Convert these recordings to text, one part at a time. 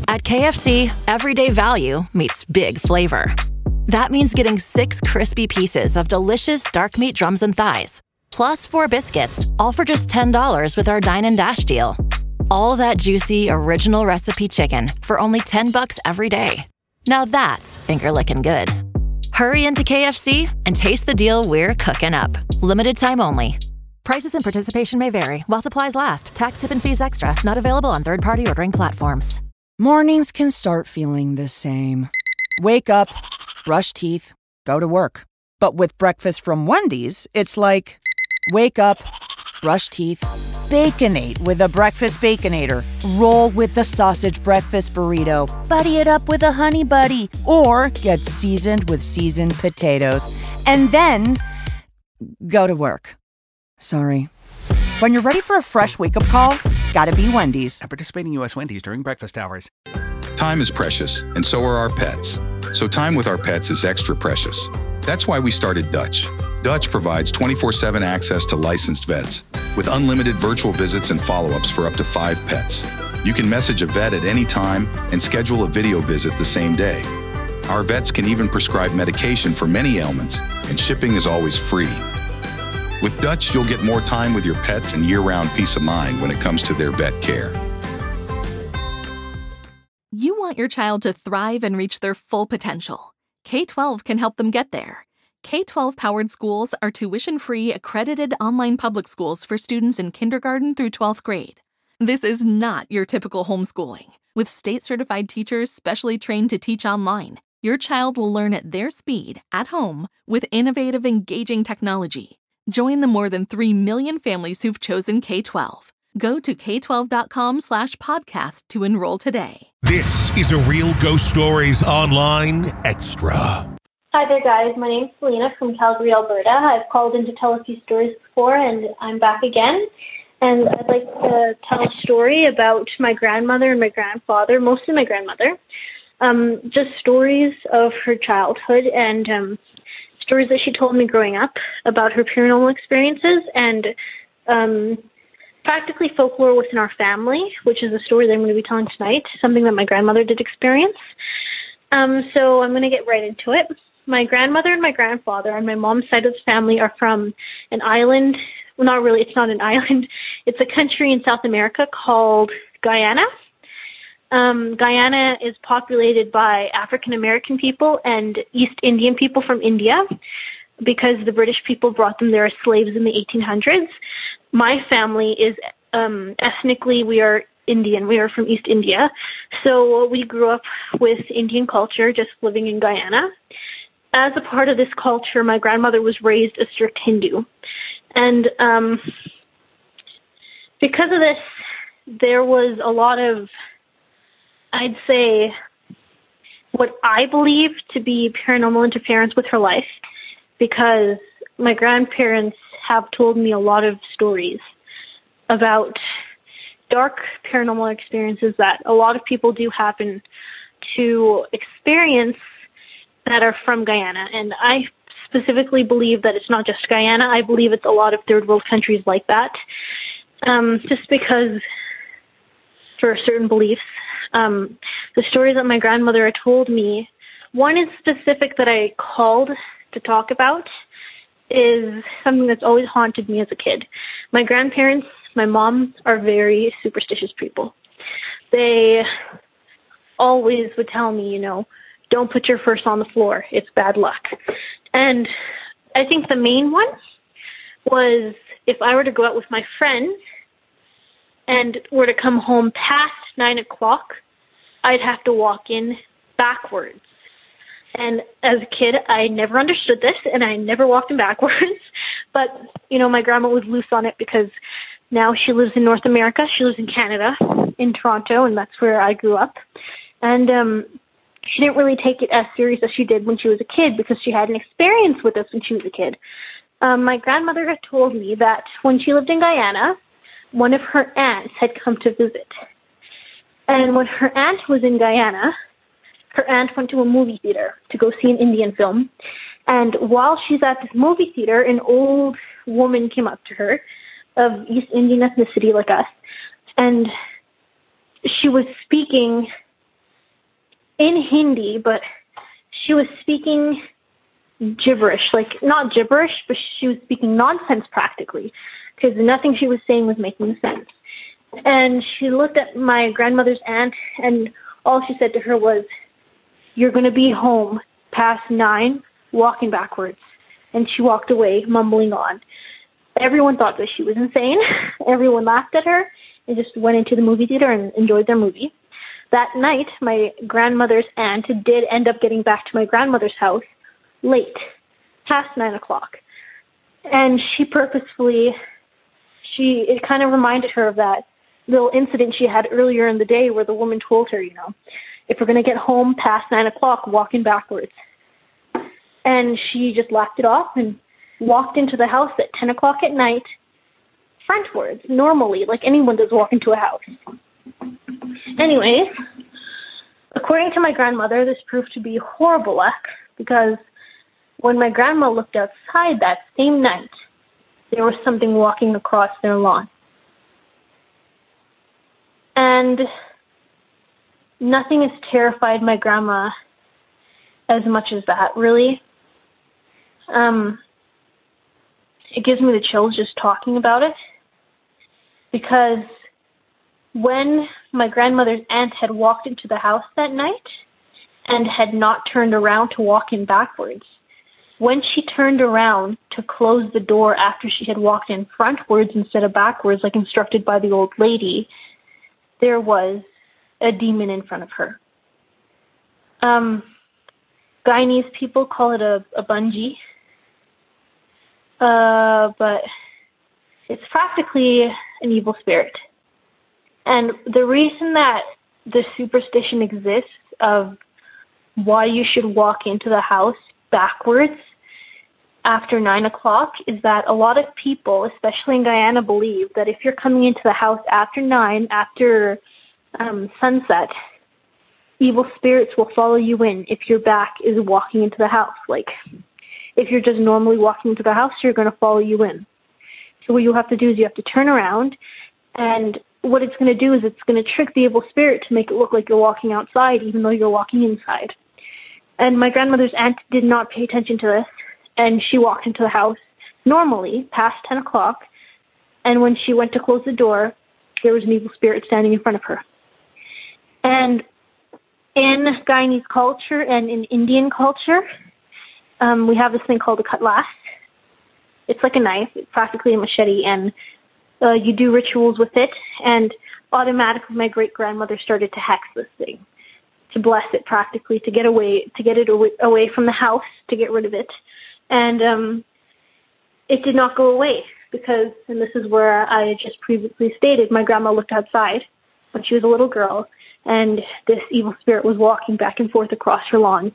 At KFC, everyday value meets big flavor. That means getting 6 crispy pieces of delicious dark meat drums and thighs, plus 4 biscuits, all for just $10 with our Dine and Dash deal. All that juicy, original recipe chicken for only $10 every day. Now that's finger-licking good. Hurry into KFC and taste the deal we're cooking up. Limited time only. Prices and participation may vary while supplies last. Tax, tip, and fees extra. Not available on third-party ordering platforms. Mornings can start feeling the same. Wake up, brush teeth, go to work. But with breakfast from Wendy's, it's like, wake up, brush teeth, Baconate with a breakfast Baconator. Roll with the sausage breakfast burrito. Buddy it up with a Honey Buddy. Or get seasoned with seasoned potatoes. And then go to work. Sorry. When you're ready for a fresh wake-up call, gotta be Wendy's. At participating U.S. Wendy's during breakfast hours. Time is precious, and so are our pets. So time with our pets is extra precious. That's why we started Dutch. Dutch provides 24/7 access to licensed vets, with unlimited virtual visits and follow-ups for up to 5 pets. You can message a vet at any time and schedule a video visit the same day. Our vets can even prescribe medication for many ailments, and shipping is always free. With Dutch, you'll get more time with your pets and year-round peace of mind when it comes to their vet care. You want your child to thrive and reach their full potential. K-12 can help them get there. K-12-powered schools are tuition-free, accredited online public schools for students in kindergarten through 12th grade. This is not your typical homeschooling. With state-certified teachers specially trained to teach online, your child will learn at their speed, at home, with innovative, engaging technology. Join the more than 3 million families who've chosen K-12. Go to k12.com/podcast to enroll today. This is a Real Ghost Stories Online Extra. Hi there, guys. My name's Selena from Calgary, Alberta. I've called in to tell a few stories before, and I'm back again. And I'd like to tell a story about my grandmother and my grandfather, mostly my grandmother. Just stories of her childhood and stories that she told me growing up about her paranormal experiences and practically folklore within our family, which is a story that I'm going to be telling tonight, something that my grandmother did experience. So I'm going to get right into it. My grandmother and my grandfather on my mom's side of the family are from an island. Well, not really. It's not an island. It's a country in South America called Guyana. Guyana is populated by African-American people and East Indian people from India because the British people brought them there as slaves in the 1800s. My family is ethnically, we are Indian. We are from East India. So we grew up with Indian culture, just living in Guyana. As a part of this culture, my grandmother was raised a strict Hindu. And because of this, there was a lot of, I'd say, what I believe to be paranormal interference with her life, because my grandparents have told me a lot of stories about dark paranormal experiences that a lot of people do happen to experience that are from Guyana. And I specifically believe that it's not just Guyana. I believe it's a lot of third world countries like that. Just because for certain beliefs, the stories that my grandmother had told me, one is specific that I called to talk about, is something that's always haunted me as a kid. My grandparents, my mom, are very superstitious people. They always would tell me, don't put your purse on the floor. It's bad luck. And I think the main one was if I were to go out with my friends and were to come home past 9 o'clock, I'd have to walk in backwards. And as a kid, I never understood this, and I never walked in backwards. But, my grandma was loose on it because now she lives in North America. She lives in Canada, in Toronto, and that's where I grew up. And she didn't really take it as serious as she did when she was a kid because she had an experience with us when she was a kid. My grandmother had told me that when she lived in Guyana, one of her aunts had come to visit. And when her aunt was in Guyana, her aunt went to a movie theater to go see an Indian film. And while she's at this movie theater, an old woman came up to her of East Indian ethnicity like us. And she was speaking in Hindi, but she was speaking gibberish, like not gibberish, but she was speaking nonsense practically, because nothing she was saying was making sense. And she looked at my grandmother's aunt, and all she said to her was, "You're going to be home past 9, walking backwards." And she walked away, mumbling on. Everyone thought that she was insane. Everyone laughed at her and just went into the movie theater and enjoyed their movie. That night, my grandmother's aunt did end up getting back to my grandmother's house late, past 9 o'clock. And she purposefully, it kind of reminded her of that little incident she had earlier in the day where the woman told her, if we're going to get home past 9 o'clock, walking backwards. And she just laughed it off and walked into the house at 10 o'clock at night, frontwards, normally, like anyone does walk into a house. Anyway, according to my grandmother, this proved to be horrible luck, because when my grandma looked outside that same night, there was something walking across their lawn. And nothing has terrified my grandma as much as that, really. It gives me the chills just talking about it, because when my grandmother's aunt had walked into the house that night and had not turned around to walk in backwards, when she turned around to close the door after she had walked in frontwards instead of backwards, like instructed by the old lady, there was a demon in front of her. Guyanese people call it a bungee, but it's practically an evil spirit. And the reason that the superstition exists of why you should walk into the house backwards after 9 o'clock is that a lot of people, especially in Guyana, believe that if you're coming into the house after 9, after sunset, evil spirits will follow you in if your back is walking into the house. Like, if you're just normally walking into the house, you're going to follow you in. So what you have to do is you have to turn around, and what it's going to do is it's going to trick the evil spirit to make it look like you're walking outside, even though you're walking inside. And my grandmother's aunt did not pay attention to this, and she walked into the house normally past 10 o'clock, and when she went to close the door, there was an evil spirit standing in front of her. And in Guyanese culture and in Indian culture, we have this thing called a cutlass. It's like a knife. It's practically a machete, and you do rituals with it, and automatically my great-grandmother started to hex this thing, to bless it practically, to get it away from the house, to get rid of it. And it did not go away because, and this is where I had just previously stated, my grandma looked outside when she was a little girl, and this evil spirit was walking back and forth across her lawn.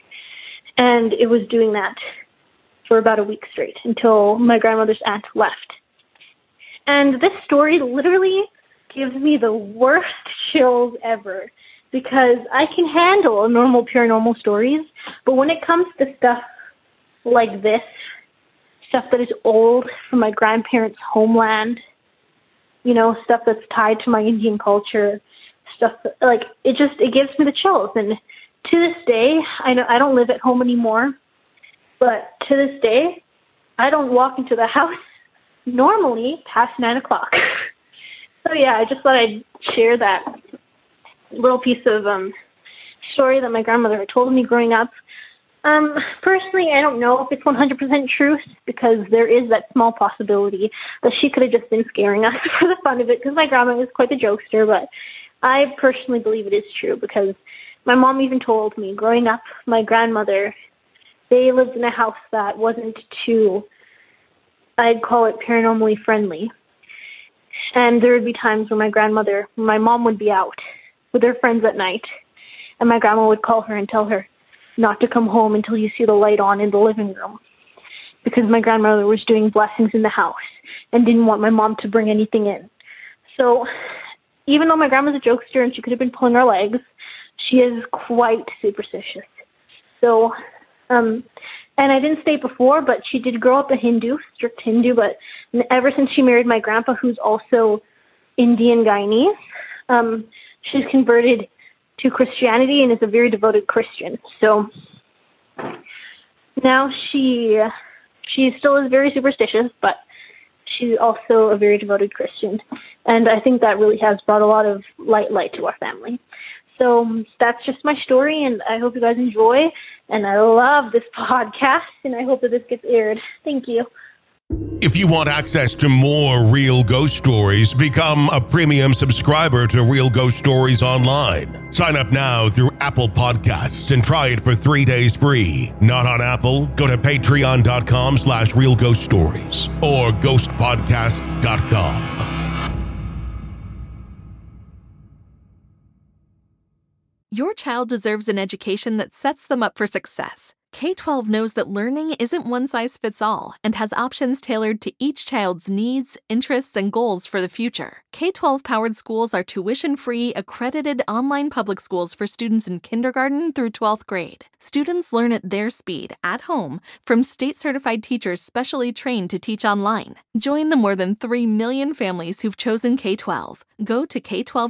And it was doing that for about a week straight until my grandmother's aunt left. And this story literally gives me the worst chills ever, because I can handle normal paranormal stories, but when it comes to stuff like this, stuff that is old from my grandparents' homeland, stuff that's tied to my Indian culture, stuff like it gives me the chills. And to this day, I know I don't live at home anymore, but to this day, I don't walk into the house normally past 9 o'clock. So yeah, I just thought I'd share that little piece of story that my grandmother had told me growing up. Personally, I don't know if it's 100% truth, because there is that small possibility that she could have just been scaring us for the fun of it, because my grandma is quite the jokester, but I personally believe it is true, because my mom even told me growing up, my grandmother, they lived in a house that wasn't too, I'd call it paranormally friendly. And there would be times when my mom would be out with her friends at night, and my grandma would call her and tell her not to come home until you see the light on in the living room, because my grandmother was doing blessings in the house and didn't want my mom to bring anything in. So even though my grandma's a jokester and she could have been pulling her legs, she is quite superstitious. So, and I didn't state before, but she did grow up a Hindu, strict Hindu, but ever since she married my grandpa, who's also Indian Guyanese, she's converted to Christianity and is a very devoted Christian. So now she still is very superstitious, but she's also a very devoted Christian. And I think that really has brought a lot of light to our family. So that's just my story, and I hope you guys enjoy. And I love this podcast, and I hope that this gets aired. Thank you. If you want access to more Real Ghost Stories, become a premium subscriber to Real Ghost Stories Online. Sign up now through Apple Podcasts and try it for 3 days free. Not on Apple? Go to patreon.com/Real Ghost Stories or ghostpodcast.com. Your child deserves an education that sets them up for success. K-12 knows that learning isn't one size fits all and has options tailored to each child's needs, interests, and goals for the future. K-12 powered schools are tuition-free, accredited online public schools for students in kindergarten through 12th grade. Students learn at their speed, at home, from state-certified teachers specially trained to teach online. Join the more than 3 million families who've chosen K-12. Go to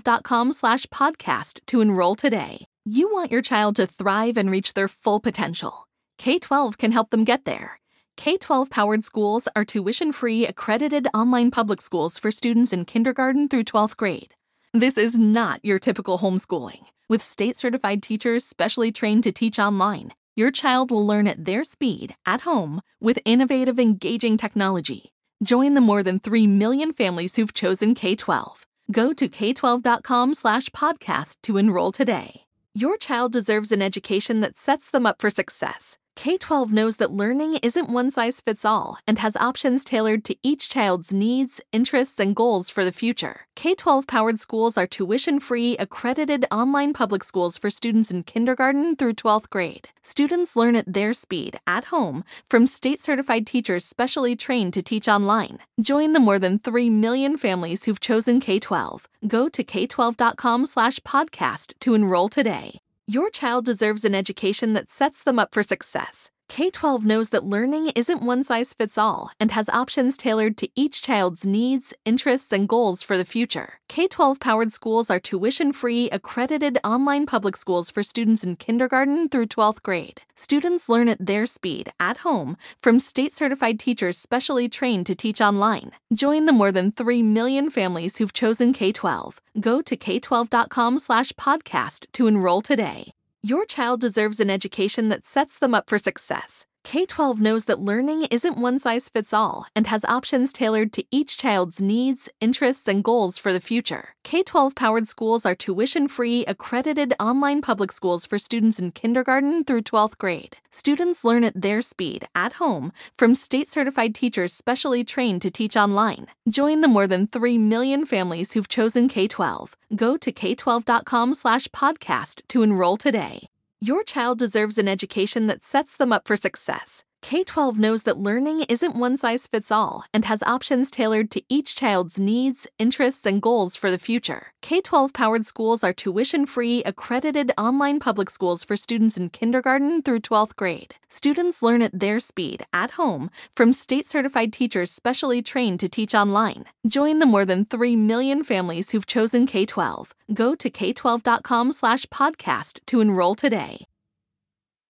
k12.com/podcast to enroll today. You want your child to thrive and reach their full potential. K-12 can help them get there. K-12 powered schools are tuition-free, accredited online public schools for students in kindergarten through 12th grade. This is not your typical homeschooling. With state-certified teachers specially trained to teach online, your child will learn at their speed, at home, with innovative, engaging technology. Join the more than 3 million families who've chosen K-12. Go to k12.com/podcast to enroll today. Your child deserves an education that sets them up for success. K-12 knows that learning isn't one size fits all and has options tailored to each child's needs, interests, and goals for the future. K-12 powered schools are tuition-free, accredited online public schools for students in kindergarten through 12th grade. Students learn at their speed, at home, from state-certified teachers specially trained to teach online. Join the more than 3 million families who've chosen K-12. Go to k12.com/podcast to enroll today. Your child deserves an education that sets them up for success. K-12 knows that learning isn't one size fits all and has options tailored to each child's needs, interests, and goals for the future. K-12 powered schools are tuition-free, accredited online public schools for students in kindergarten through 12th grade. Students learn at their speed, at home, from state-certified teachers specially trained to teach online. Join the more than 3 million families who've chosen K-12. Go to k12.com/podcast to enroll today. Your child deserves an education that sets them up for success. K-12 knows that learning isn't one size fits all and has options tailored to each child's needs, interests, and goals for the future. K-12 powered schools are tuition-free, accredited online public schools for students in kindergarten through 12th grade. Students learn at their speed, at home, from state-certified teachers specially trained to teach online. Join the more than 3 million families who've chosen K-12. Go to k12.com/podcast to enroll today. Your child deserves an education that sets them up for success. K-12 knows that learning isn't one size fits all and has options tailored to each child's needs, interests, and goals for the future. K-12 powered schools are tuition-free, accredited online public schools for students in kindergarten through 12th grade. Students learn at their speed, at home, from state-certified teachers specially trained to teach online. Join the more than 3 million families who've chosen K-12. Go to k12.com/podcast to enroll today. Your child deserves an education that sets them up for success. K-12 knows that learning isn't one size fits all and has options tailored to each child's needs, interests, and goals for the future. K-12 powered schools are tuition-free, accredited online public schools for students in kindergarten through 12th grade. Students learn at their speed, at home, from state-certified teachers specially trained to teach online. Join the more than 3 million families who've chosen K-12. Go to k12.com/podcast to enroll today.